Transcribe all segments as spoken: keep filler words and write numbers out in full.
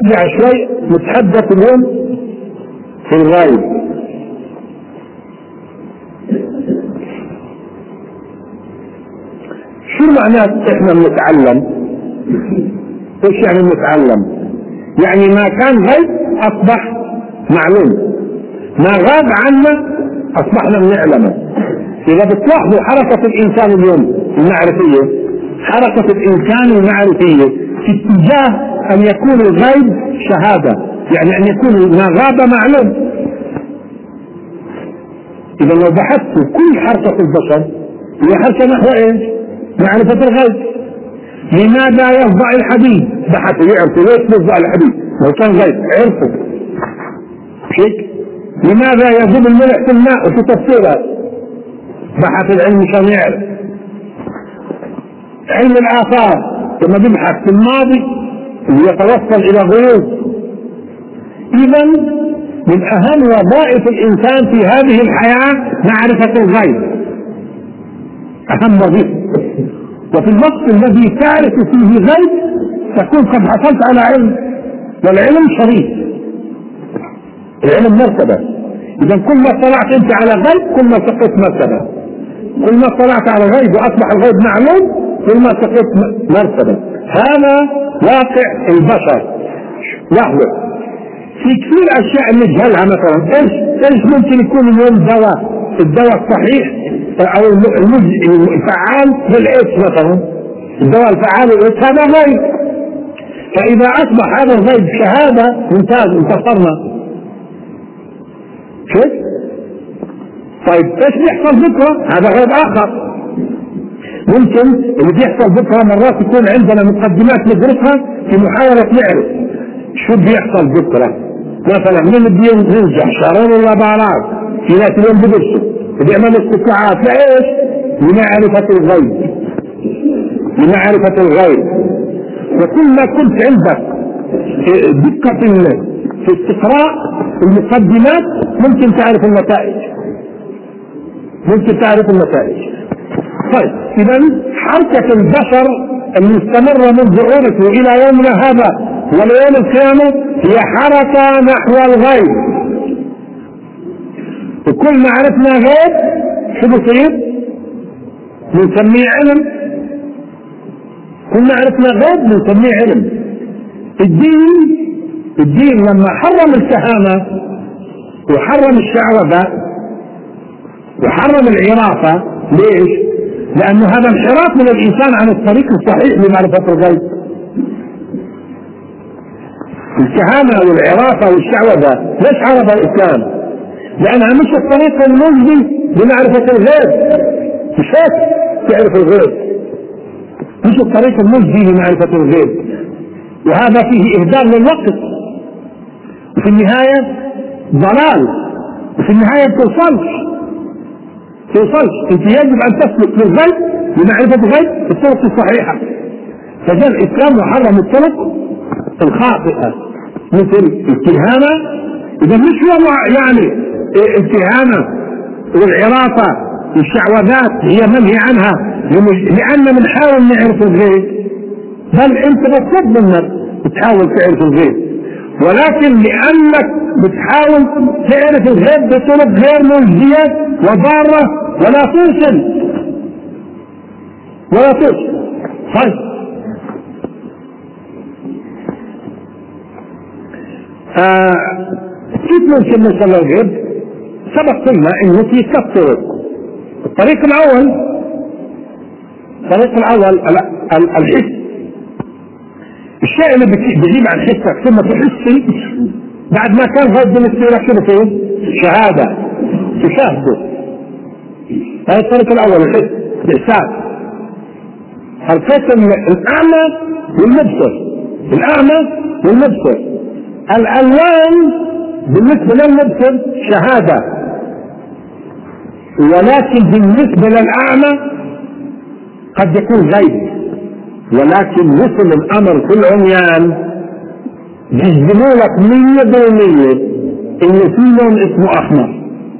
نرجع شوي نتحدث اليوم في الغيب. شو معناه احنا بنتعلم؟ ايش يعني بنتعلم؟ يعني ما كان غيب اصبح معلوم، ما غاب عنا اصبحنا بنعلمه. اذا بتلاحظوا حركة الانسان اليوم المعرفية، حركة الانسان المعرفية في اتجاه ان يكون الغيب شهادة، يعني ان يكون ما غاب معلوم. اذا لو بحثت كل حركة البشر هي حركة نحو ايش؟ معرفة الغيب. لماذا يصدع الحديد؟ بحثوا يعرفوا ليش يصدع الحديد، لو كان غيب عرفوا. هيك لماذا يذوب الملح في الماء وفي تفسيرها؟ بحث العلم عشان يعرف. علم الآثار لما بيبحث في الماضي ويتوصل إلى غيوب. إذا من أهم وظائف الإنسان في هذه الحياة معرفة الغيب، أهم وظيفة. وفي الوقت الذي تعرف فيه غيب تكون قد حصلت على علم، والعلم شريف، العلم مرتبة. إذا كل ما طلعت أنت على غيب كل ما سقطت مرتبة، كل ما طلعت على غيب وأصبح الغيب معلوم كل ما سقطت مرتبة. هذا واقع البشر. لحظة، في كثير أشياء نجهلها. مثلا إيش إيش ممكن يكون اليوم دواء، الدواء الصحيح أو الفعال للإيش مثلا، الدواء الفعال للإيش هذا غيب. فإذا أصبح هذا الغيب شهادة ممتاز، انتصرنا. كيف؟ طيب ايش بيحصل بكره؟ هذا غيب اخر. ممكن اللي بيحصل بكره مرات يكون عندنا مقدمات ندرسها في محاولة نعرف شو بيحصل بكره. مثلا من بينجح شارون اللابارات، في ناس اليوم بدرسوا بيعملوا استطلاعات لايش؟ لمعرفة الغيب، لمعرفة الغيب. وكل ما كنت عندك دقة في استقراء المقدمات ممكن تعرف النتائج، ممكن تعرف النتائج. طيب إذا حركة البشر المستمرة منذ عرفوا إلى يومنا هذا وليوم القيامة هي حركة نحو الغيب. وكل ما عرفنا غيب شو بصير؟ بنسميه علم. كل ما عرفنا غيب بنسميه علم. الدين الدين لما حرم الكهانة وحرم الشعوذة وحرم العرافة، ليش؟ لأنه هذا انحراف من الإنسان عن الطريق الصحيح لمعرفة الغيب. الكهانة والعرافة والشعوذة ليش حرم الإسلام؟ لأنها مش الطريق المجدي لمعرفة الغيب. مش هيك تعرف الغيب، مش الطريق المجدي لمعرفة الغيب. وهذا فيه إهدار للوقت، وفي النهاية ضلال، وفي النهاية بتوصلش توصلش انت يجب ان تسلك للغيب لمعرفة الغيب بالطرق الصحيحة. فجاء الاسلام وحرم الطرق الخاطئة مثل الكهانة. اذا مش هو يعني الكهانة والعرافة والشعوذات هي منهي عنها لان بنحاول نعرف الغيب، بل انت بتصد منك بتحاول تعرف الغيب، ولكن لأنك بتحاول تعرف الغيب بطرق غير مجزية وضارة ولا توصل ولا توصل. طيب آه كيف ممكن نوصل للغيب؟ سبق قلنا انه في ثلاث طرق. الطريق الاول الطريق الاول الحس، الشيء اللي بيجيب عن حسك ثم تحس بعد ما كان غيب بالنسبة لك شو بصير؟ شهادة، تشاهده. هذا الطريق الأول الحس، الإحساس. القسم الأعمى والمبصر، الأعمى والمبصر. الألوان بالنسبة للمبصر شهادة، ولكن بالنسبة للأعمى قد يكون غيب. ولكن مثل الامر في العميان بيجزموا لك مية بالمية انه في لون اسمه احمر،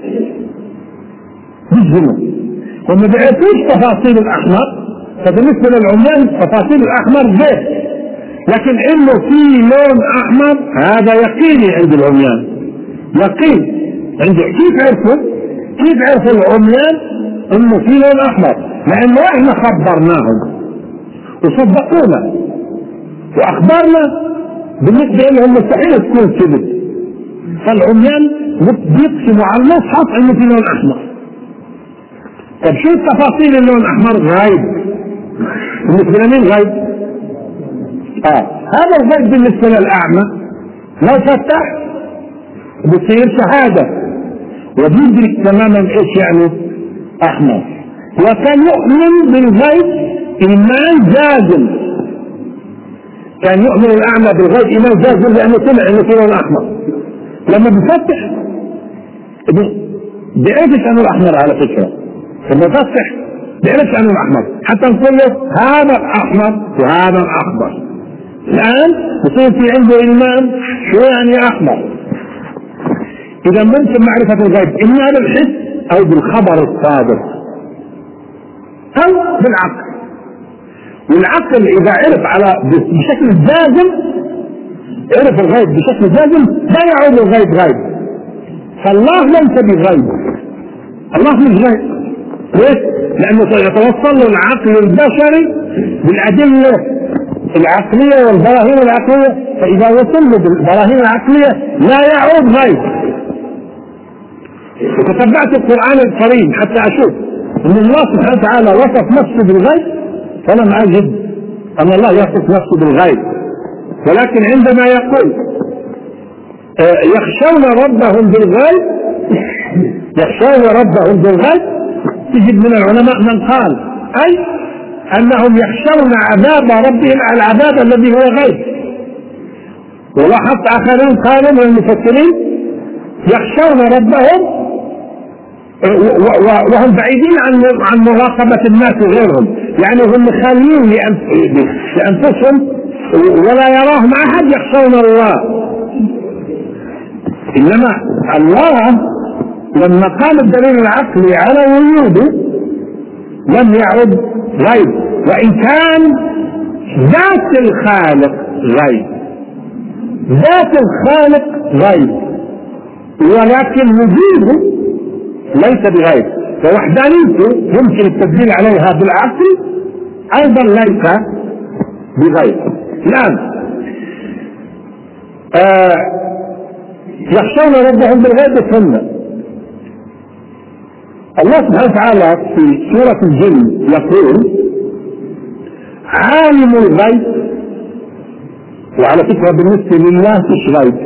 بيجزموا. هم ما بيعرفوش تفاصيل الاحمر، فبالنسبه للعميان تفاصيل الاحمر زيت، لكن انه في لون احمر هذا يقيني عند العميان، يقين عنده. كيف عرفوا؟ كيف عرفوا العميان انه في لون احمر؟ لانه احنا خبرناهم وصدقونا، واخبارنا بالنسبه لهم مستحيل تكون كذب. فالعميان بيقسموا على المصحف انه في لون احمر. طيب شو التفاصيل اللون الاحمر؟ غايب بالنسبه لمين؟ غايب. اه هذا الغيب بالنسبه للاعمى لو فتح بتصير شهاده وبيدرك تماما ايش يعني احمر. وكان يؤمن بالغيب ايمان جازم، كان يؤمن الاعمى بالغيب ايمان جازم لانه سمع انه في لون احمر. لما بفتح بيعرفش عنه الاحمر على فكره، لما بفتح بيعرفش عنه الاحمر، حتى نقول له هذا الاحمر وهذا الاخضر. الان بصير في عنده ايمان شو يعني احمر. اذا ممكن معرفه الغيب اما بالحس او بالخبر الصادق او بالعقل. والعقل اذا عرف على بشكل جازم، عرف الغيب بشكل جازم لا يعود الغيب غيب. فالله ليس بغيب، الله مش غيب. ليش؟ لانه يتوصل له العقل البشري بالادله العقليه والبراهين العقليه، فاذا وصل له بالبراهين العقليه لا يعود غيب. وتتبعت القران الكريم حتى اشوف ان الله سبحانه وتعالى وصف نفسه بالغيب، فلم اجد ان الله يصف نفسه بالغيب. ولكن عندما يقول يخشون ربهم بالغيب، يخشون ربهم بالغيب، تجد من العلماء من قال اي انهم يخشون عذاب ربهم على العذاب الذي هو غيب. ولاحظت اخرين قالوا من المفسرين يخشون ربهم وهم بعيدين عن عن مراقبه الناس وغيرهم، يعني هم خاليين لانفسهم ولا يراهم احد، يخشون الله. انما الله لما قام الدليل العقلي على وجوده لم يعد غيب، وان كان ذات الخالق غيب، ذات الخالق غيب، ولكن وجوده ليس بغيب. فوحدانيته يمكن التدليل عليها بالعقل ايضا ليس بغيب. الان آه يخشون ربهم بالغيب السنه. الله سبحانه وتعالى في سورة الجن يقول عالم الغيب، وعلى فكرة بالنسبة لله مش غيب،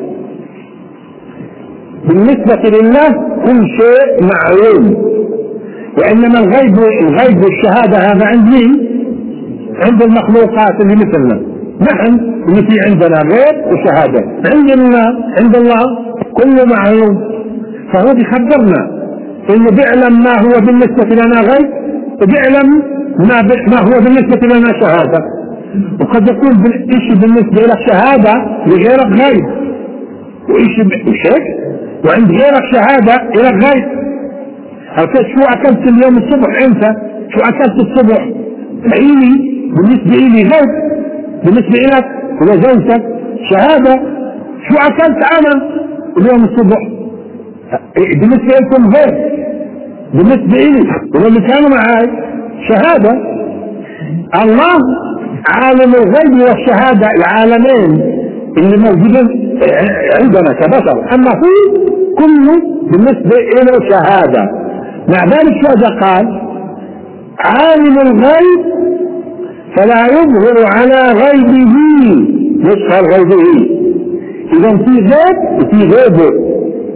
بالنسبة لله كل شيء معلوم، وإنما الغيب الغيب والشهادة هذا عند مين؟ عند المخلوقات اللي مثلنا نحن، اللي في عندنا غيب وشهادة. عند الله عند الله كله معلوم، فهو بيخبرنا انه بيعلم ما هو بالنسبة لنا غيب، وبيعلم ما, ما هو بالنسبة لنا شهادة. وقد يكون شيء بالنسبة لك شهادة لغيرك غيب، وشيء شيء وعند غيرك شهادة لك غيب. هكذا شو اكلت اليوم الصبح انت، شو اكلت الصبح إلي بالنسبة إلي غيب، بالنسبة لك وزوجتك شهادة. شو اكلت انا اليوم الصبح بالنسبة لكم غير، بالنسبة إلي واللي كانوا معي شهادة. الله عالم الغيب والشهادة، العالمين اللي موجودين عندنا كبشر، أما هو كله بالنسبة إلى شهادة. مع ذلك ماذا قال؟ عالم الغيب فلا يظهر على غيبه، يظهر غيبه. إذا في غيب وفي غيبه.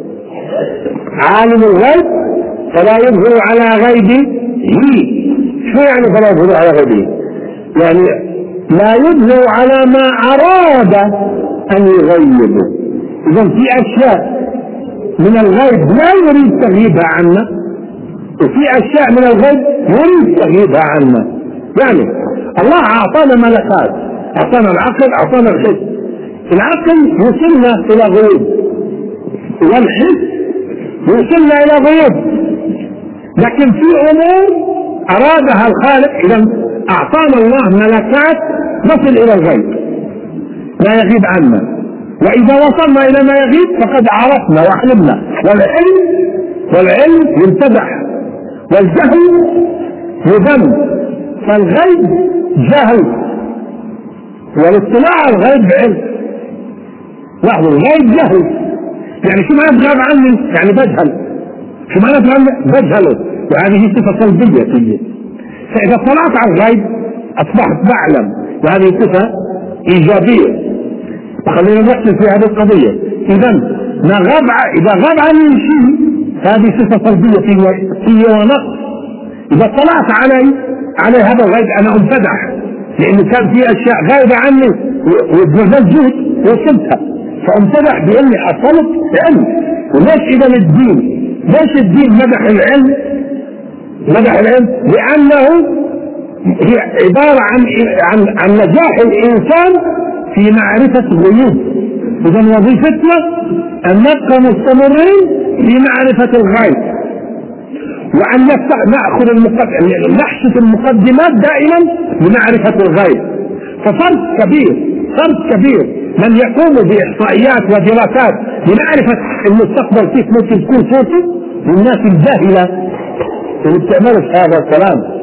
عالم الغيب فلا يظهر على غيبه. شو يعني فلا يظهر على غيبه؟ يعني لا يظهر على ما أراد أن يغيبه. إذا في أشياء من الغيب لا يريد تغييبها عنا، وفي أشياء من الغيب يريد تغييبها عنا. يعني الله أعطانا ملكات، أعطانا العقل، أعطانا الحس. العقل يوصلنا إلى غيوب، والحس يوصلنا إلى غيوب. لكن في أمور أرادها الخالق، إذا أعطانا الله ملكات نصل إلى الغيب. ما يغيب عنا، وإذا وصلنا إلى ما يغيب فقد عرفنا وعلمنا. والعلم والعلم يمتدح والجهل يذم. فالغيب جهل والاطلاع على الغيب علم. لاحظوا، الغيب جهل، يعني شو معنى غاب عني؟ يعني بجهل. شو معنى عني؟ بجهله، وهذه صفة سلبية فيه. فإذا اطلعت على الغيب أصبحت بعلم، وهذه صفة إيجابية. خلينا نركز في هذه القضية. إذا ما غاب إذا غاب عني شيء هذه صفة سلبية فيه ونقص. إذا اطلعت علي على هذا الغيب أنا أمتدح، لأنه كان في أشياء غايبة عني وبذلت جهد وصلتها، فأمتدح بأني أصلت علم. وليش إذا الدين ليش الدين مدح العلم؟ مدح العلم لأنه هي عبارة عن عن عن نجاح الإنسان في معرفة الغيوب. إذا وظيفتنا أن نبقى مستمرين في معرفة الغيب، وأن نأخذ نحشد المقدمات دائما لمعرفة الغيب. ففرق كبير فرق كبير من يقوم بإحصائيات ودراسات لمعرفة المستقبل كيف ممكن تكون صوته، والناس الجاهلة اللي بتعملش هذا الكلام.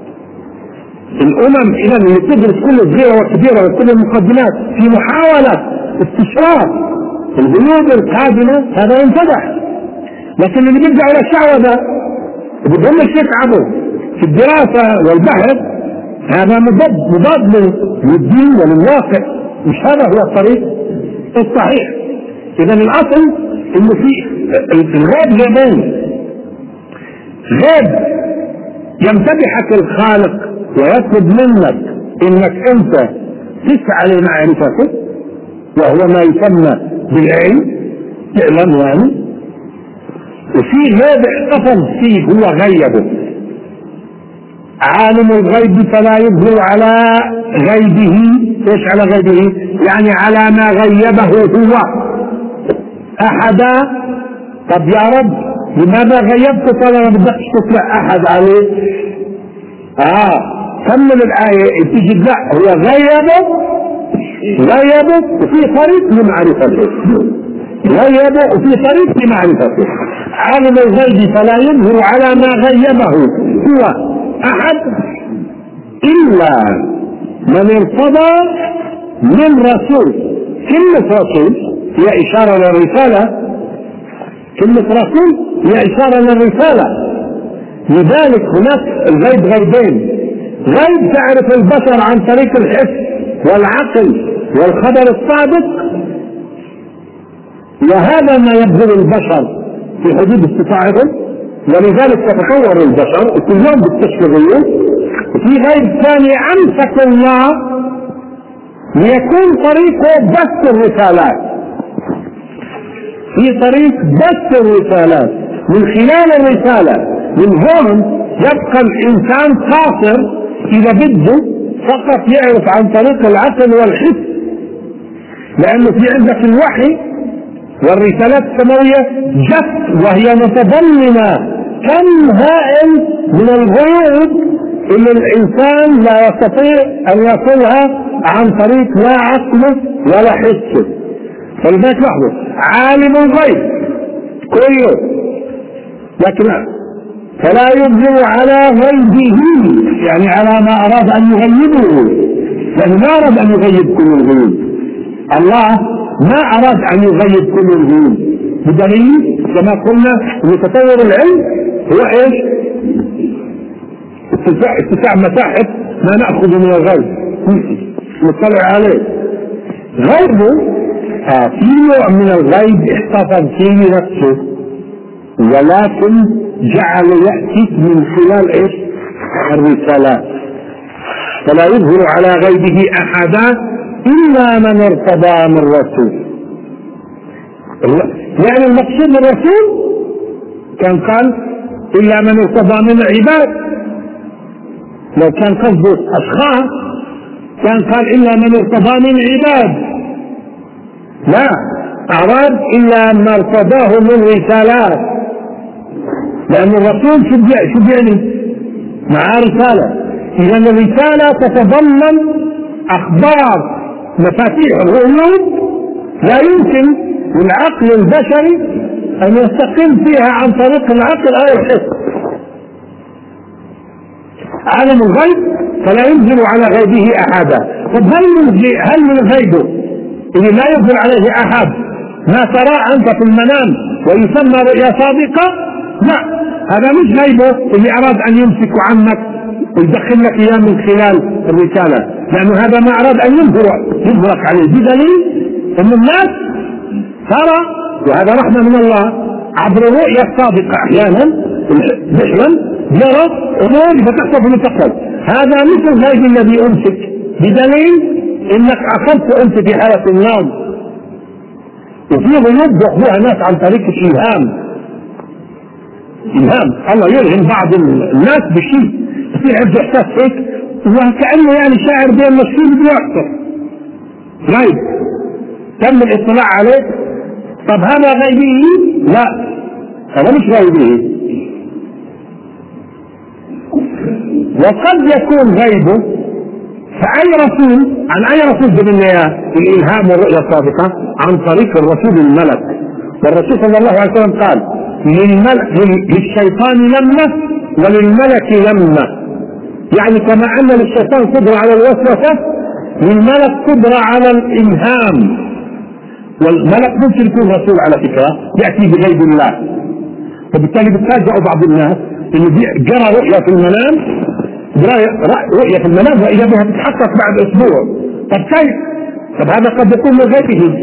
الأمم إذا اللي تدرس كل صغيرة وكبيرة وكل المقدمات في محاولة استشراف الغيوب القادمة هذا ينفتح. لكن اللي بيرجعوا للشعوذة بدهم يتعبوا في الدراسة والبحث هذا مضاد مضاد للدين وللواقع، مش هذا هو الطريق الصحيح. إذا الأصل إنه في الغيب غيبين: غيب يمتدحك الخالق ويطلب منك إنك أنت تسعى لمعرفته، وهو ما يسمى بالعلم، تعلم يعني. وفي غيب احتفظ فيه هو غيبه. عالم الغيب فلا يظهر على غيبه. ايش على غيبه؟ يعني على ما غيبه هو احدا. طب يا رب لماذا غيبت؟ طالما ما بدكش تطلع احد عليه. اه كمل الايه تجد لا هو غيبه غيبه وفي طريق لمعرفته، غيبه وفي طريق لمعرفته. عالم الغيب فلا يظهر على ما غيبه هو أحد إلا من ارتضى من رسول. كلمة رسول هي إشارة للرسالة، كلمة رسول هي إشارة للرسالة. لذلك هناك الغيب غيبين: غيب تعرف البشر عن طريق الحس والعقل والخبر الصادق، وهذا ما يبذل البشر في حدود استطاعتهم، ولذلك تتطور البشر وكل يوم بتكتشف غيوب. وفي غيب ثاني أمسك الله ليكون طريقه بث الرسالات، في طريق بث الرسالات من خلال الرسالة. من هون يبقى الإنسان قاصر إذا بده فقط يعرف عن طريق العقل والحس، لأنه في عندك الوحي والرسالات السماوية جت وهي متضمنة كم هائل من الغيوب اللي الإنسان لا يستطيع أن يصلها عن طريق لا عقله ولا حسه. فلذلك لاحظوا عالم الغيب كله، لكن فلا يظهر على غيبه، يعني على ما أراد أن يغيبه، لأنه ما أراد أن يغيب كل الغيوب. الله ما أراد أن يغيب كل الغيوب، بدليل كما قلنا أن تطور العلم هو إيش؟ اتساع مساحة ما نأخذ من الغيب نطلع عليه. غيبه آه في نوع من الغيب احتفظ فيه نفسه، ولكن جعل يأتيك من خلال إيش؟ الرسالات. فلا يظهر على غيبه أحدا إلا من ارتضى من رسول. يعني المقصود من الرسول كان قال إلا من ارتضى من العباد، لو كان قصده أشخاص كان قال إلا من ارتضى من عباد، لا أراد إلا ما ارتضاه من رسالات، لأن الرسول شو بيعني؟ معاه رسالة. إذا الرسالة تتضمن أخبار مفاتيح الغيوب لا يمكن للعقل البشري أن يستقل فيها عن طريق العقل أو الحس. عالم الغيب فلا ينزل على غيبه أحدا. طب هل من هل من غيبه اللي لا ينزل عليه أحد ما ترى أنت في المنام ويسمى رؤيا صادقة؟ لا، هذا مش غيبه اللي أراد أن يمسك عنك ويدخل لك إياه من خلال الرسالة، لأنه هذا ما أراد أن يظهرك عليه، بدليل أن الناس ترى، وهذا رحمة من الله، عبر الرؤيا الصادقة أحيانا بحلم يرى أمور فتحصل في المستقبل. هذا مثل الغيب الذي أمسك، بدليل أنك أخذت أنت في حالة النوم. وفي غيوب يأخذوها ناس عن طريق الإلهام. إلهام الله يلهم بعض الناس بشيء يصير عنده إحساس هيك وكأنه يعني شاعر بين مشهور بده يحصل غيب، تم الاطلاع عليه. طب هذا غيبه؟ لا، هذا مش غيبه. وقد يكون غيبه فأي رسول، عن أي رسول جبنا الإلهام والرؤيا الصادقة؟ عن طريق الرسول الملك. والرسول صلى الله عليه وسلم قال للشيطان لمة وللملك لمة، يعني كما أن للشيطان قدرة على الوسوسة للملك قدرة على الإلهام. والملك ممكن يكون رسول على فكرة يأتي بغيب الله، فبالتالي بتفاجئوا بعض الناس إنه جرى رؤيا في المنام، رؤية في المنام وإذا بها تتحقق بعد أسبوع. طب كيف؟ طب هذا قد يكون من غيبه،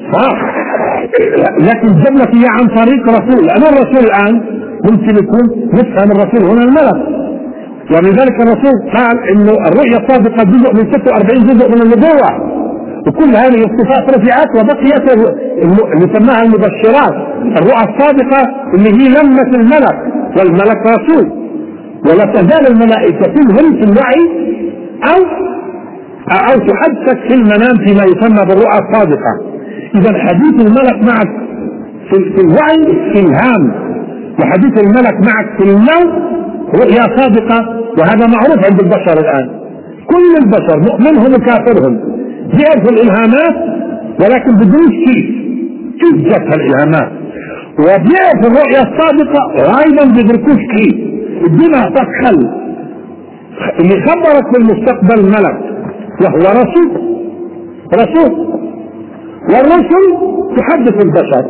لكن جبنا فيها عن طريق رسول. أنا الرسول الآن ممكن يكون نفهم الرسول هنا الملك، ولذلك الرسول قال إنه الرؤيا الصادقة جزء من ستة وأربعين جزء من النبوة، وكل هذه الصفات رفعت وبقيت اللي سماها المبشرات. الرؤى الصادقة اللي هي لمة الملك، والملك رسول، ولا تزال الملائكة كلهم في الوعي أو أو تحدثك في المنام فيما يسمى بالرؤى الصادقة. إذا حديث الملك معك في الوعي إلهام، وحديث الملك معك في النوم رؤيا صادقة، وهذا معروف عند البشر الآن. كل البشر مؤمنهم وكافرهم بيعرفوا الإلهامات، ولكن بدون كيف كيف جت الإلهامات، وبيعرفوا الرؤيا الصادقة وأيضا بيدركوش كيف. الدنيا تدخل اللي خبرك بالمستقبل ملك وهو رسول رسول والرسل تحدث البشر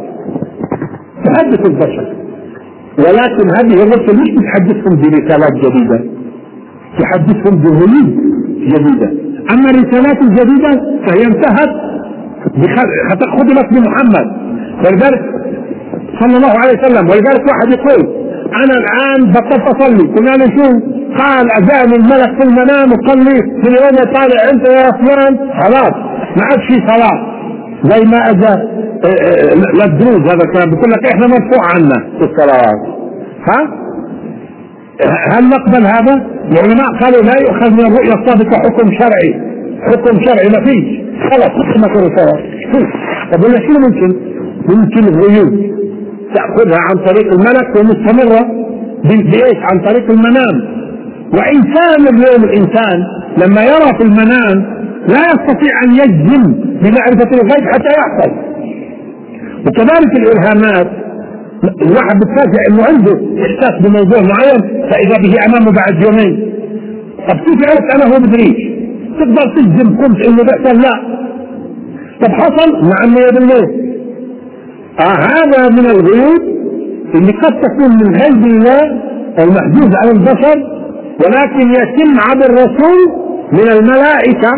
تحدث البشر ولكن هذه الرسل مش بتحدثهم برسالات جديدة، تحدثهم بغيوب جديدة. أما الرسالات الجديدة فهي انتهت ختمت بمحمد، ولذلك صلى الله عليه وسلم. ولذلك واحد يقول أنا الآن بطلت أصلي، قلنا له شو؟ قال أجاني الملك في المنام وقال لي في اليوم طالع أنت يا فلان خلاص ما عاد في صلاة، زي ما أجا للدروز هذا الكلام بيقول لك إحنا مرفوع عنا في الصلوات. ها؟ هل نقبل هذا؟ العلماء قالوا لا يؤخذ من الرؤيا الصادقة حكم شرعي، حكم شرعي ما فيش، خلاص حكمة الرسالة. طب ولا شو ممكن؟ ممكن الغيوب تأخذها عن طريق الملك ومستمرة بإيش؟ عن طريق المنام. وإنسان اليوم الإنسان لما يرى في المنام لا يستطيع أن يجزم بمعرفة الغيب حتى يحصل. وكذلك الإلهامات، الواحد بتفاجئ إنه عنده إحساس بموضوع معين فإذا به أمامه بعد يومين. طب كيف عرفت أنا هو بدريش؟ تقدر تجزم كنت إنه بأسا؟ لا. طب حصل؟ نعم مية بالمية. آه هذا من الغيوب اللي قد تكون من غيب الله المحجوز عن البشر، ولكن يتم عبر الرسول من الملائكة،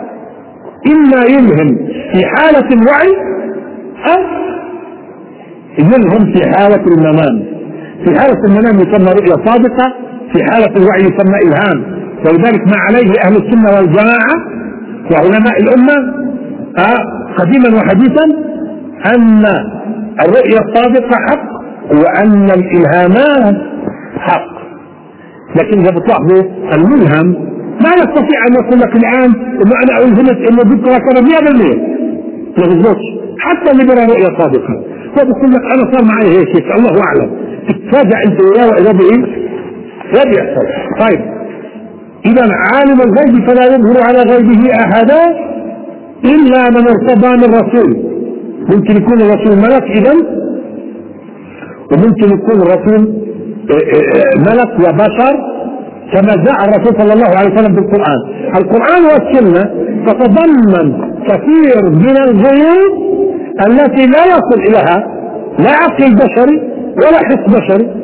إما يلهم في حالة الوعي أو يلهم في حالة المنام. في حالة المنام يسمى رؤيا صادقة، في حالة الوعي يسمى إلهام. ولذلك ما عليه أهل السنة والجماعة وعلماء الأمة آه قديما وحديثا أن الرؤيا الصادقة حق وأن الإلهامات حق. لكن إذا بتلاحظوا الملهم ما يستطيع أن يقول لك الآن إنه أنا ألهمت إنه بكرة كذا مية بالمية، ما بيظبطش. حتى اللي بيرى رؤيا صادقة فبقول لك أنا صار معي هيك هيك الله أعلم، تتفاجأ أنت وياه وإذا بإيه؟ لا بيحصل. طيب إذا عالم الغيب فلا يظهر على غيبه أحدا إلا من ارتضى من رسول. ممكن يكون الرسول ملك إذا، وممكن يكون الرسول ملك وبشر كما جاء الرسول صلى الله عليه وسلم بالقرآن. القرآن والسنة تتضمن كثير من الغيوب التي لا يصل إليها لا عقل بشري ولا حس بشري.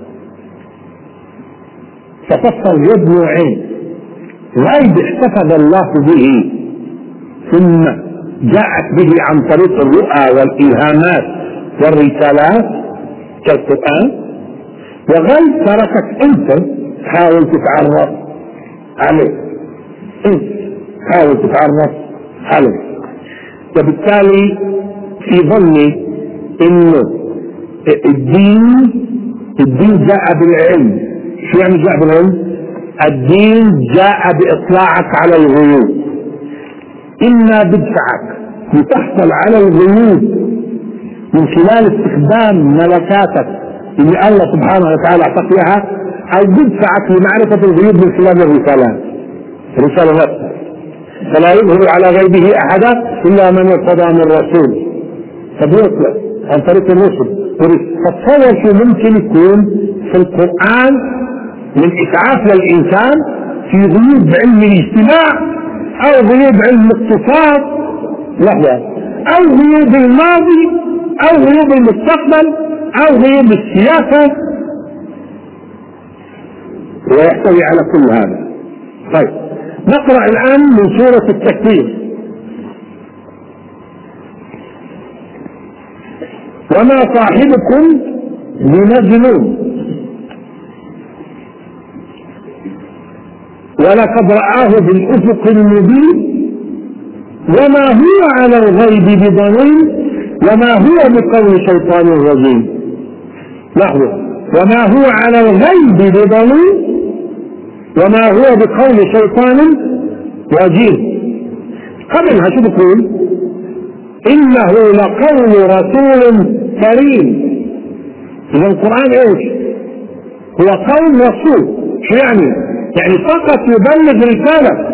ففصل يد نوعين: غيب احتفظ الله به ثم جاءت به عن طريق الرؤى والإلهامات والرسالات كالقرآن، وغيب تركك أنت حاول تتعرف عليه، أنت حاول تتعرف عليه. وبالتالي في ظني إنه الدين الدين جاء بالعلم. شو يعني جاء بالعلم؟ الدين جاء بإطلاعك على الغيوب. إما بدفعك لتحصل على الغيوب من خلال استخدام ملكاتك اللي الله سبحانه وتعالى أعطاك إياها، أو بدفعك لمعرفة الغيوب من خلال الرسالات، رسالة نفسها. فلا يظهر على غيبه أحدا إلا من ارتضى من رسول، فبيطلع عن طريق الرسل. فتصور شو ممكن يكون في القرآن من إسعاف للإنسان في غيوب علم الاجتماع، أو غيوب علم الاقتصاد، لحظة، أو غيوب الماضي، أو غيوب المستقبل، أو غيوب السياسة، ويحتوي على كل هذا. طيب نقرأ الآن من سورة التكوير: وما صاحبكم بمجنون ولقد رآه بالأفق المبين وما هو على الغيب بضنين وما هو بقول شيطان رجيم. لاحظوا: وما هو على الغيب بضنين وما هو بقول شيطان رجيم. قبلها شو بقول؟ إنه لقول رسول كريم. إذا القرآن إيش؟ هو قول رسول. شو يعني؟ يعني فقط يبلغ رسالة.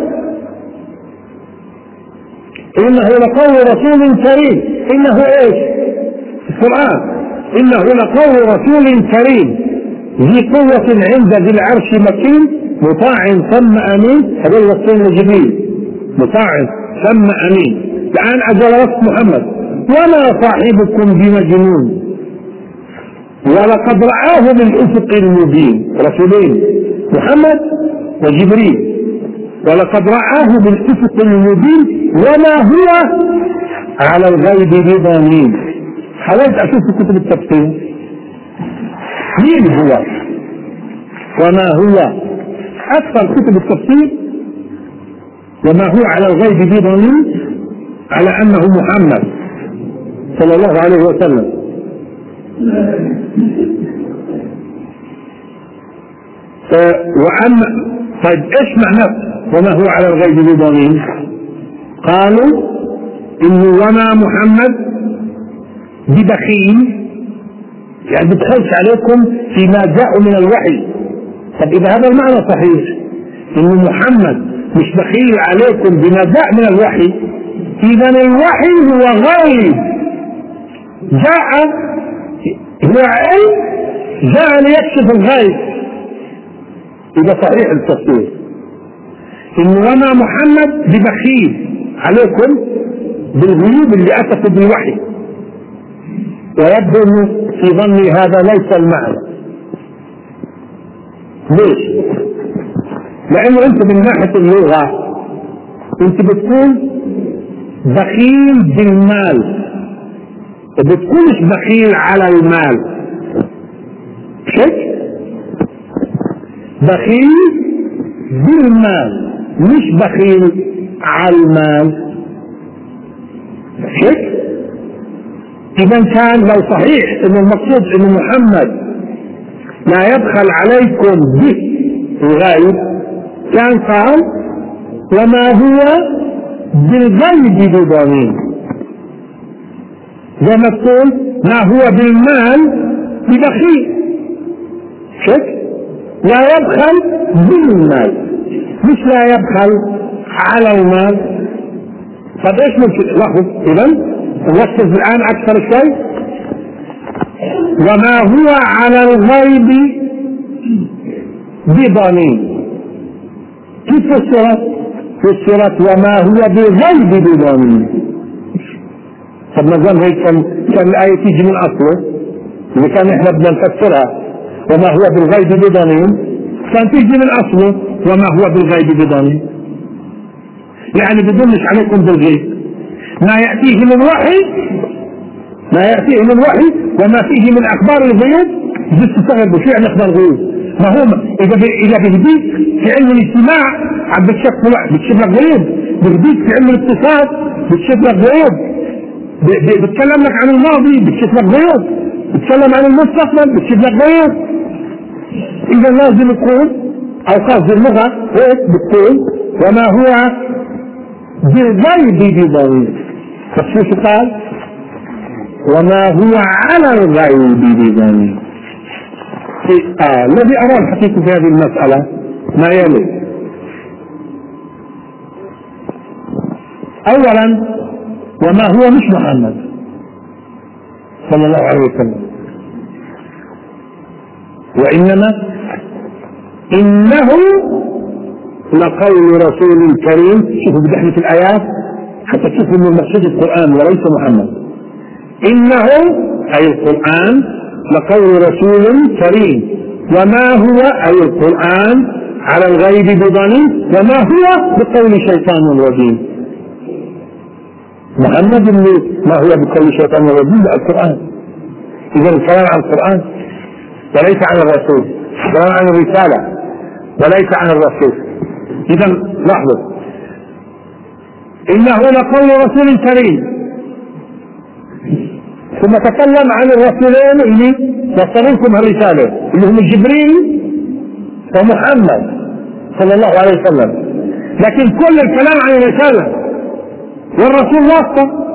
إنه لقول رسول كريم. إنه إيش؟ القرآن إنه لقول رسول كريم ذي قوة عند ذي العرش مكين مطاع ثم أمين. هذا الرسول جبريل، مطاع ثم أمين. الآن أجل وقت محمد: وما صاحبكم بمجنون ولقد رآه بالأفق المبين. رسولين محمد وجبريل، ولقد رآه بالأفق المبين وما هو على الغيب بضنين. حاولت أشوف في كتب التفسير مين هو وما هو. أكثر كتب التفسير وما هو على الغيب بضنين على أنه محمد صلى الله عليه وسلم. وأما طيب إيش معنى وما هو على الغيب بضنين؟ قالوا إنه وما محمد ببخيل، يعني بتخلش عليكم فيما جاء من الوحي. طب إذا هذا المعنى صحيح، إنه محمد مش بخيل عليكم بما جاء من الوحي، إذا الوحي هو غيب جاء، هو علم جاء ليكشف الغيب. إذا صحيح التفسير إنه وما محمد ببخيل عليكم بالغيوب اللي أتت بالوحي. ويبدو أنه في ظني هذا ليس المعنى. ليش؟ لأنه أنت من ناحية اللغة أنت بتكون بخيل بالمال، بتكونش بخيل على المال. شك؟ بخيل بالمال مش بخيل على المال. شك؟ إذا كان لو صحيح إن المقصود إن محمد لا يبخل عليكم به الغيب كان قال وما هو بالغيب بضنين، زي ما تقول ما هو بالمال ببخيل. شك؟ لا يبخل بالمال مش لا يبخل على المال. طب ايش ممكن لاحظ اذا نركز الان اكثر شيء. وما هو على الغيب بضنين. كيف فسرت؟ فسرت وما هو بالغيب بضنين. طب ما دام هيك كان كان الايه تيجي من اصله، اذا كان احنا بدنا نفسرها وما هو بالغيب بضنين كان تيجي من اصله وما هو بالغيب بضنين، يعني بدلش عليكم بالغيب. ما ياتيه من وحي ما ياتيه من وحي وما فيه من اخبار الغيوب بتستغربوا شو يعني اخبار الغيوب. ما هو اذا اذا بهديك في علم الاجتماع عم بتشوف بتشوف لك غيوب، بهديك في علم الاقتصاد بتشوف لك غيوب، بتكلم لك عن الماضي بتشوف لك غيوب، بتكلم عن المستقبل بتشوف لك غيوب. اذا لازم يكون او قصد اللغه هيك بتقول وما هو بالغيب بضنين. فشو قال؟ وما هو على الغيب بضنين. آه. الذي أرى الحقيقة في هذه المسألة ما يلي. أولا وما هو مش محمد صلى الله عليه وسلم، وإنما إنه لقول رسول كريم. شوفوا بدحنا في الآيات حتى تشوفوا من المقصود القرآن وليس محمد. إنه أي القرآن لقول رسول كريم وما هو أي القرآن على الغيب بضنين وما هو بقول شيطان رجيم. محمد اللي ما هو بقول شيطان رجيم لا القرآن. إذا الكلام عن القرآن وليس عن الرسول، الكلام عن الرسالة وليس عن الرسول. إذا لاحظوا إنه لقول رسول كريم، ثم تكلم عن الرسولين اللي وصلوكم الرسالة اللي هم جبريل ومحمد صلى الله عليه وسلم، لكن كل الكلام عن الرسالة والرسول واسطة.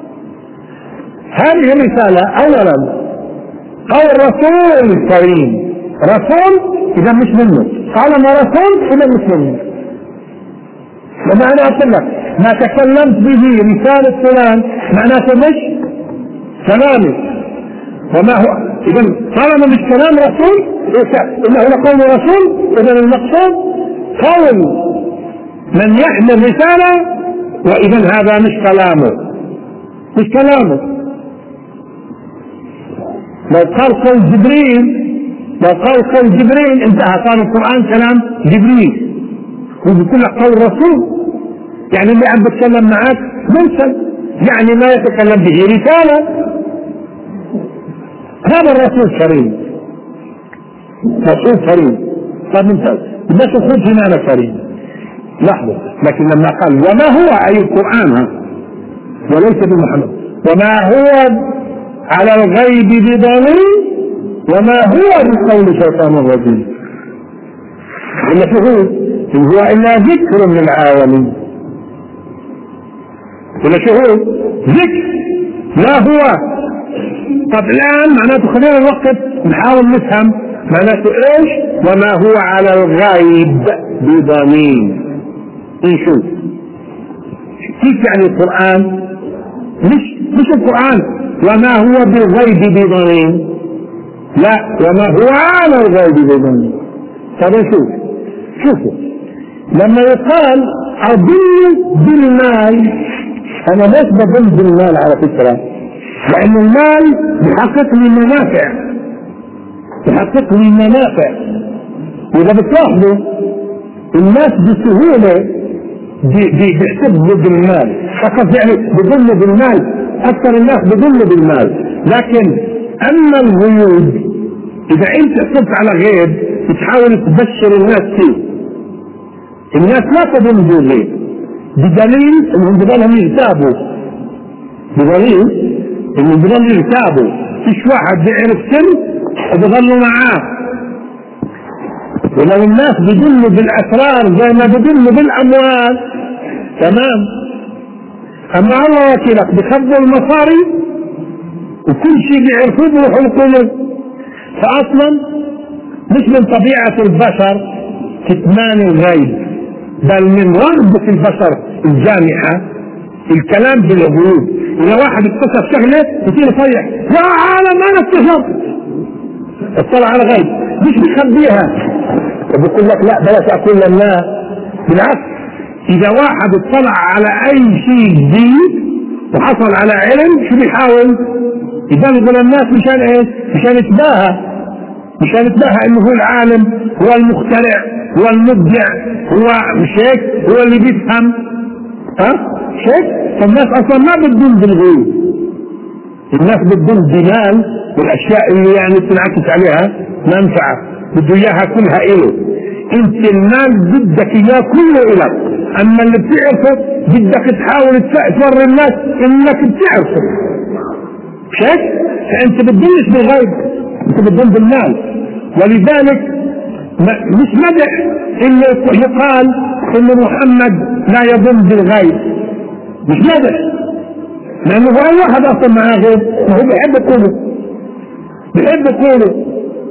هذه الرسالة أولا قول رسول الكريم، رسول إذا مش منه، طالما رسول إذا مش منه. لما أنا أقول لك ما تكلمت به رسالة فلان معناته مش كلامي. وما هو إذا طالما مش كلام رسول إنه لقول رسول، إذا المقصود قول من يحمل رسالة، وإذا هذا مش كلامه مش كلامه. لو قال قول جبريل لو قال قول جبريل انتهى، صار القرآن كلام جبريل. وبيقول لك قول رسول يعني اللي عم بتكلم معك مرسل، يعني ما يتكلم به رسالة. هذا الرسول كريم، رسول كريم. طب ممتاز، بس خذ هنا كريم. لحظة، لكن لما قال وما هو أي القرآن وليس بمحمد، وما هو على الغيب بضنين وما هو بقول شيطان الرجيم. إلا شهود إن هو إلا ذكر للعالمين. إلا شهود ذكر لا هو. طب الآن معناته خلينا نوقف نحاول نفهم معناته إيش وما هو على الغيب بضنين. نشوف كيف يعني القرآن مش مش القرآن وما هو بالغيب بضنين، لا وما هو على الغيب بضنين. طب نشوف شوفوا لما يقال أضل بالمال، أنا ليش بضل بالمال على فكرة؟ لأن المال بيحقق لي منافع بيحقق لي منافع. وإذا بتلاحظوا الناس بسهولة بيحسبوا بالمال فقط، يعني بيظلوا بالمال أكثر الناس بيظلوا بالمال. لكن أما الغيوب إذا أنت حسبت على غيب بتحاول تبشر الناس فيه، الناس لا تظن بالغيب بدليل أنهم بضلهم يغتابوا بدليل انه بضل يرتابوا. فيش واحد بيعرف سن وبضلوا معاه. ولو الناس بيدلوا بالاسرار زي ما بيدلوا بالاموال تمام، اما الله وكيلك بخبوا المصاري وكل شيء بيعرفوه بيروحوا يقولوا. فاصلا مش من طبيعه البشر كتمان الغيب، بل من رغبه البشر الجامحه الكلام بالغيوب. إذا واحد اكتشف شغلة يصير يصيح يا عالم أنا اكتشفت، اطلع على غيب مش بيخبيها وبيقول لك لا بلاش أقول للناس. بالعكس إذا واحد اطلع على أي شيء جديد وحصل على علم شو بيحاول؟ يبلغ للناس مشان ايش؟ مشان يتباهى، مشان يتباهى انه هو العالم، هو المخترع، هو المبدع، هو مش هيك؟ هو اللي بيفهم. ها؟ مش هيك؟ فالناس اصلا ما بتدل بالغيوب، الناس بتدل بمال والاشياء اللي يعني بتنعكس عليها منفعه، بده اياها كلها إله. انت المال بدك اياه كله إلك، اما اللي بتعرفه بدك تحاول توري الناس انك بتعرفه. مش هيك؟ فانت بتدلش بالغيب، انت بتدل بالمال. ولذلك مش مدح انه يقال ان محمد لا يظن بالغيب، مش مدح، لانه هو اي واحد اصلا معاه غيب وهو بيحب يقوله، بيحب يقوله.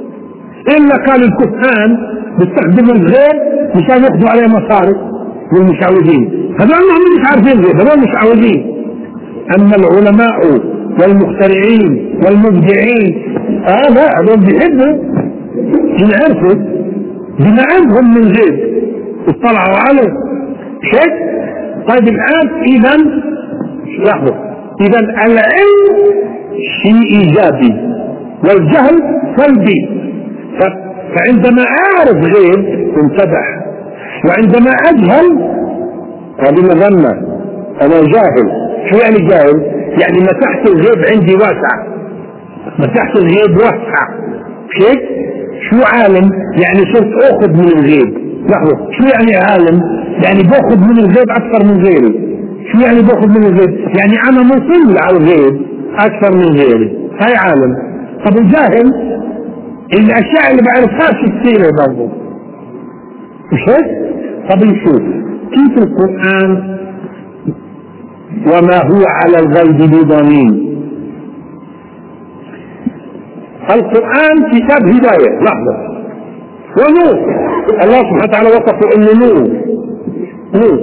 الا كان الكهان بيستخدموا الغيب مشان ياخذوا عليه مصاري والمشعوذين، هذول هم مش عارفين غيب، هذول مشعوذين. اما العلماء والمخترعين والمبدعين اه لا هذول بيحبوا ينعرفوا بما عندهم من غيب اطلعوا عليه. شيء طيب الان اذا لحظه، اذا العلم شيء ايجابي والجهل سلبي. فعندما اعرف غيب انتبه، وعندما اجهل هذه مذمه، انا جاهل. شو يعني جاهل؟ يعني مساحة الغيب عندي واسعة، مساحة الغيب واسعة. شيء شو عالم؟ يعني صرت اخذ من الغيب. لحظة، شو يعني عالم؟ يعني باخذ من الغيب اكثر من غيري. شو يعني باخذ من الغيب؟ يعني انا مصل على الغيب اكثر من غيري، هاي عالم. طب الجاهل الاشياء اللي بعرفهاش كثيرة برضه، مش هيك؟ طب نشوف كيف القرآن وما هو على الغيب بضنين. القرآن كتاب هداية. لحظة، ونور. الله سبحانه وتعالى وصفه انه نور. نور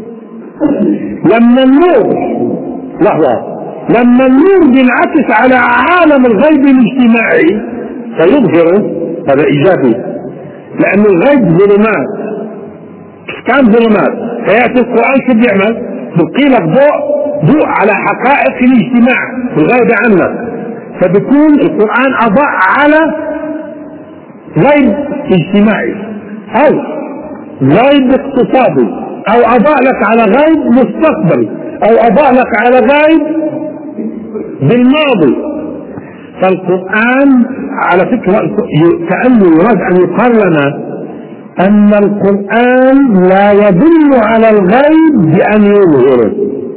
لما النور لحظة لما النور بينعكس على عالم الغيب الاجتماعي فيظهره، هذا ايجابي، لأن الغيب ظلمات، كان ظلمات. فيأتي القرآن شو بيعمل؟ بيلقي لك ضوء ضوء على حقائق الاجتماع الغايبة عنك، فبكون القرآن أضاء على غيب اجتماعي أو غيب اقتصادي، أو أضاء لك على غيب مستقبلي، أو أضاء لك على غيب بالماضي. فالقرآن على فكرة كأنه يراد أن يقال لنا أن القرآن لا يدل على الغيب بأن يظهره،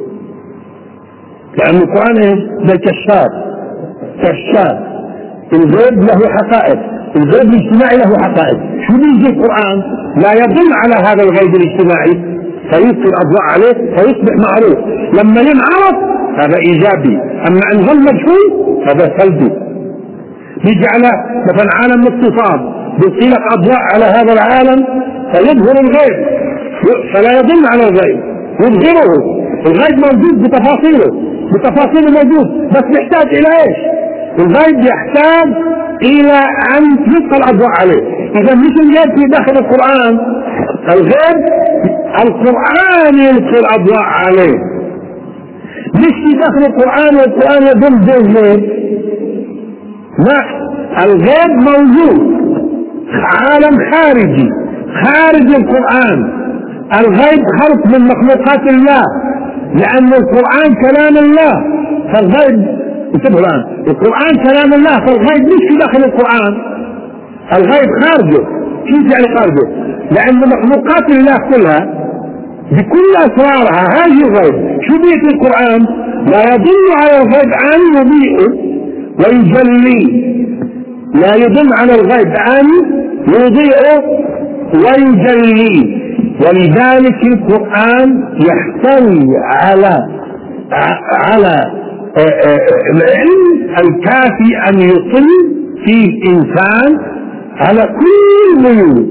لأن القرآن إيه؟ ده كشاف، كشاف. الغيب له حقائق، الغيب الاجتماعي له حقائق. شو بيجي القرآن؟ لا يدل على هذا الغيب الاجتماعي فيلقي الأضواء عليه فيصبح معروف. لما ينعرف هذا إيجابي، أما أن ظل مجهول هذا سلبي. بيجي على مثلا عالم الاقتصاد بيلقي لك أضواء على هذا العالم فيظهر الغيب، فلا يدل على الغيب، يظهره. الغيب موجود بتفاصيله، بتفاصيله موجود، بس يحتاج إلى إيش؟ الغيب يحتاج إلى أن يلقى الأضواء عليه. إذا مش الغيب في داخل القرآن، الغيب القرآن يلقي الأضواء عليه، مش في داخل القرآن والقرآن يدل بالغيب. لا، الغيب موجود، عالم خارجي خارج القرآن. الغيب خلق من مخلوقات الله، لأن القرآن كلام الله، فالغيب انتبهوا الآن، القرآن كلام الله، فالغيب مش في داخل القرآن، الغيب خارجه. كيف يعني خارجه؟ لأن مخلوقات الله كلها بكل أسرارها هذه الغيب. شو بيت القرآن؟ لا يدل على الغيب أن يضيء ويجلي، لا يدل على الغيب أن يضيء ويجلي. ولذلك القرآن يحتوي على على العلم الكافي أن يطل فيه إنسان على كل الغيوب،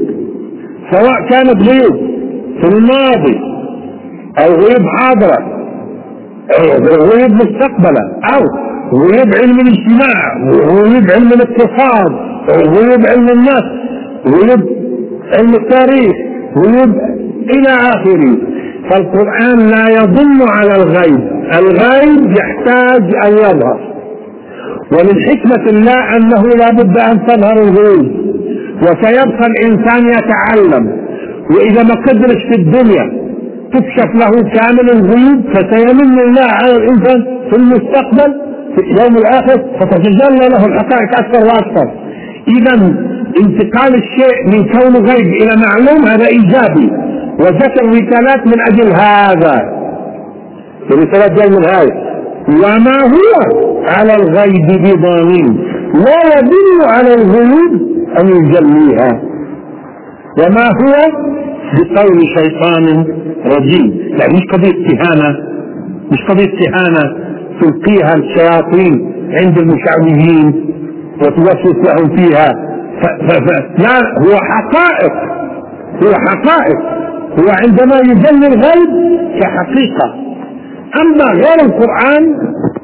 سواء كانت غيوب في الماضي أو غيوب حاضرة غيوب مستقبلا، أو غيوب علم الاجتماع، غيوب علم الاقتصاد، غيوب علم النفس، غيوب علم التاريخ، غيوب إلى آخره. فالقرآن لا يضل على الغيب، الغيب يحتاج أن يظهر، ومن حكمة الله أنه لا بد أن تظهر الغيوب، وسيبقى الإنسان يتعلم، وإذا ما قدرش في الدنيا تكشف له كامل الغيوب فسيمن الله على الإنسان في المستقبل في اليوم الآخر فتتجلى له الحقائق أكثر وأكثر. إذا انتقال الشيء من كون غيب إلى معلوم هذا إيجابي، وذكر رسالات من أجل هذا، الرسالات جاي من هذا. وما هو على الغيب بضامن، لا يدل على الغيوب أن يجليها، وما هو بقول شيطان رجيم. لا مش قضية استهانة، مش قضية استهانة تلقيها الشياطين عند المشعوذين وتوسوس لهم فيها، ف... ف... ف... لا، هو حقائق، هو حقائق، هو عندما يجلي الغيب كحقيقة. أما غير القرآن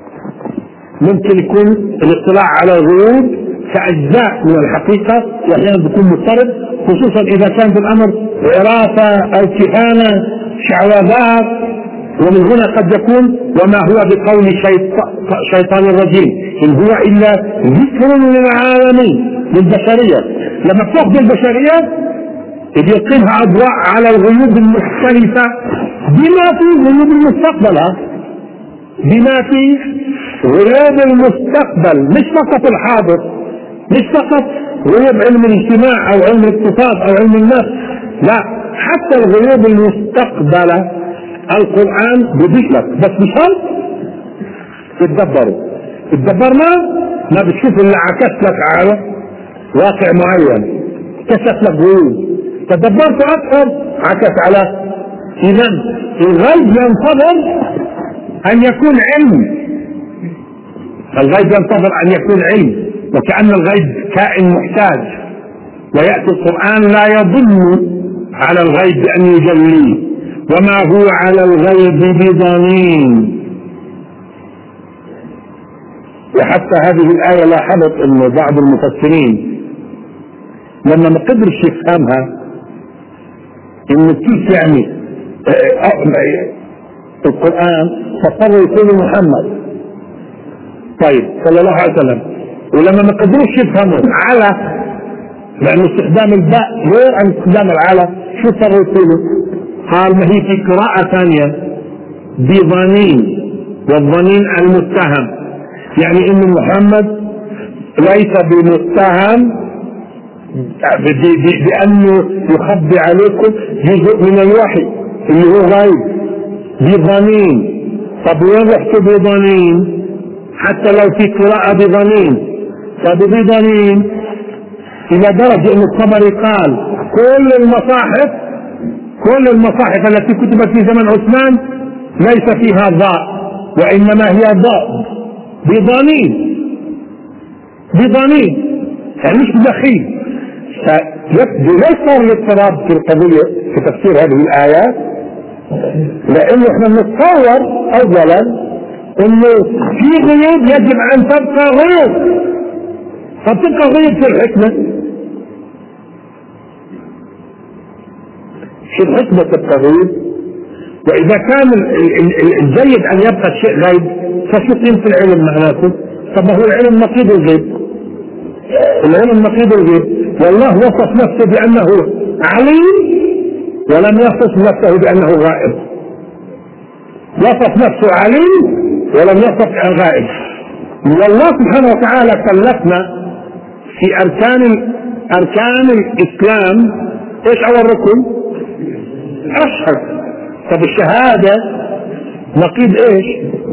ممكن يكون الاطلاع على الغيوب كأجزاء من الحقيقة، وأحيانا بيكون مضطرب، خصوصا إذا كان بالأمر وراثة أو كهانة شعوذات. ومن هنا قد يكون وما هو بقول شيطان الرجيم إن هو إلا ذكر للعالمين للبشرية. لما تأخذ البشرية يلقيها أضواء على الغيوب المختلفة بما في غيوب المستقبل، بما في غيوب المستقبل، مش فقط الحاضر، مش فقط غيوب علم الاجتماع أو علم الاقتصاد أو علم النفس، لا، حتى الغيوب المستقبلة القرآن بيضيف لك، بس بشرط تتدبروا. تتدبرنا ما بتشوف اللي عكس لك على واقع معين، كشف لك غيوب، تدبرت أكثر عكس على. إذا الغيب ينتظر أن يكون علم، الغيب ينتظر أن يكون علم، وكأن الغيب كائن محتاج، ويأتي القرآن لا يضل على الغيب بأن يجليه، وما هو على الغيب بضنين. وحتى هذه الآية لاحظت أن بعض المفسرين لما ما قدرش يفهمها إن كيف يعني القرآن فصار يقول محمد طيب صلى الله عليه وسلم، ولما ما قدروش يفهموا على، لأن استخدام الباء غير عن استخدام العلى، شو صار يقولوا؟ قال ما هي في قراءة ثانية بضنين، والضنين المتهم، يعني إن محمد ليس بمتهم بأنه يخبي عليكم جزء من الوحي اللي هو غيب، بضنين. طب وين رحتوا بضنين؟ حتى لو في قراءة بضنين، طب بضنين إلى درجة أن الطبري قال كل المصاحف كل المصاحف التي كتبت في زمن عثمان ليس فيها ضاء، وإنما هي ضاء بضنين، بضنين يعني مش بدخيل. ليش صار الاضطراب في القضية في تفسير هذه الآيات؟ لأنه احنا نتصور أولا أنه في غيوب يجب أن تبقى غيوب، فتبقى غيوب في الحكمة، في الحكمة تبقى غيوب. وإذا كان الجيد أن يبقى شيء غيب فشو قيمة العلم معناته؟ طب هو العلم نقيض الغيب، العلم نقيض الغيب. والله وصف نفسه بأنه عليم ولم يصف نفسه بأنه غائب، وصف نفسه عليم ولم يصف غائب. والله سبحانه وتعالى كلفنا في أركان أركان الإسلام إيش أول ركن؟ أشهد. طب الشهادة نقيض إيش؟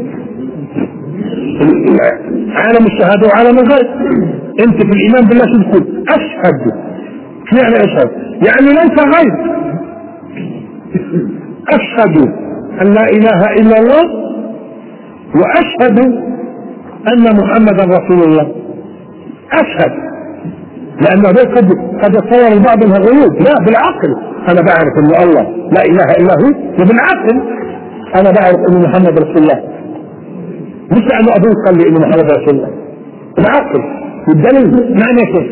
عالم الشهادة وعالم الغيب. أنت في الإيمان بالله شو تقول؟ أشهد. يعني أشهد يعني ليس غيب. أشهد أن لا إله إلا الله وأشهد أن محمدا رسول الله. أشهد، لأن هذا قد قد يتصور البعض أنها غيوب. لا، بالعقل أنا بعرف أن الله لا إله إلا هو، وبالعقل أنا بعرف أن محمد رسول الله. مش لأنه أبوه قال لي إنه محمد رسول الله، العقل والدليل معنى كيف.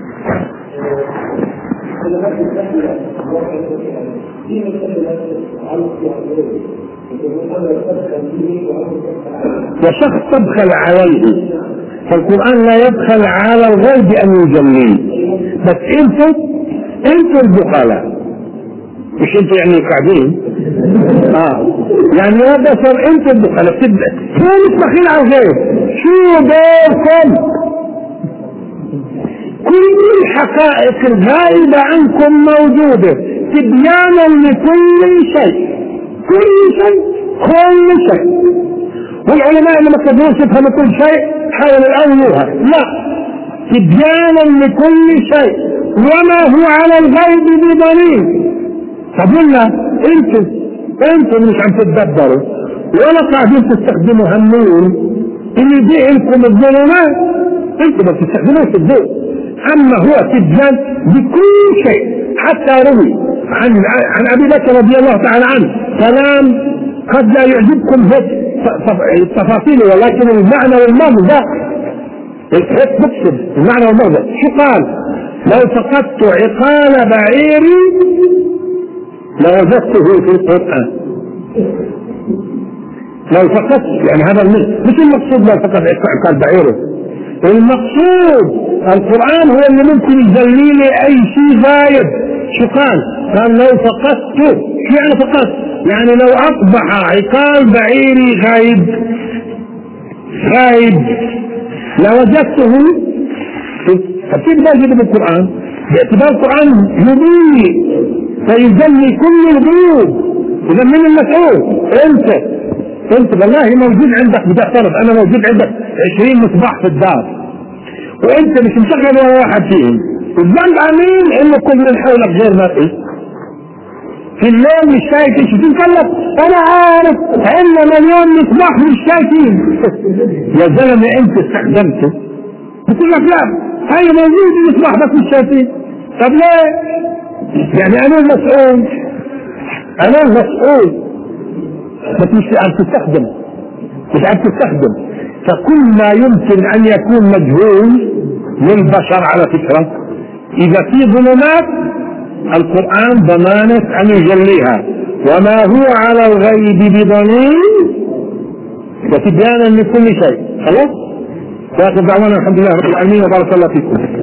وشخص تبخل عليه، فالقرآن لا يبخل على الغيب أن يجليه، بس انتوا انتوا البخلاء، مش انتوا يعني قاعدين اه يعني يا بشر انتوا البخلاء. تبدا شو مش بخيل على الغيب، شو دوركم؟ كل الحقائق الغائبة عنكم موجودة تبيانا لكل شيء، كل شيء كل شيء. والعلماء لما كانوا يفهموا كل شيء حاولوا يأولوها، لا، تبيانا لكل شيء وما هو على الغيب بضنين. فقلنا انتم انتم مش عم تتدبروا ولا قاعدين تستخدموا همون اللي يضيع لكم الظلمات، انتم ما تستخدموش الضوء. اما هو تبيان بكل شيء. حتى روي عن عن ابي بكر رضي الله تعالى عنه كلام قد لا يعجبكم هيك التفاصيل، ولكن المعنى والمغزى هيك بكتب المعنى والمغزى. شو قال؟ لو فقدت عقال بعيري لوجدته في القرآن. لو فقدت يعني هذا مش المقصود لو فقد عقال بعيره، المقصود القرآن هو اللي ممكن يجلي لي اي شيء غايب. شو قال؟ قال لو فقدت، شو يعني فقدت؟ يعني لو اصبح عقال بعيري غايب غايب لوجدته. فكيف ده يجب بالقرآن؟ باعتبار القرآن يضيء فيجلي كل الغيوب. اذا من المسؤول؟ انت انت والله موجود عندك، بدي افترض انا موجود عندك عشرين مصباح في الدار وانت مش مشغل ولا واحد فيهم، الذنب امين انه كل من حولك غير مرئي. في الليل مش شايف ايش تتكلم، انا عارف عندنا مليون مصباح مش شايفين. يا زلمه انت استخدمته بتقول لك لا هاي موجود المصباح بس مش شايفين. طب ليه؟ يعني انا المسؤول، انا المسؤول بس مش عم تستخدم، مش عم تستخدم. فكل ما يمكن ان يكون مجهول للبشر على فكرة اذا في ظلمات القرآن ضمانة ان يجليها، وما هو على الغيب بضنين وتبيانا لكل شيء. خلاص؟ واخر دعوانا الحمد لله رب العالمين وبارك الله فيكم.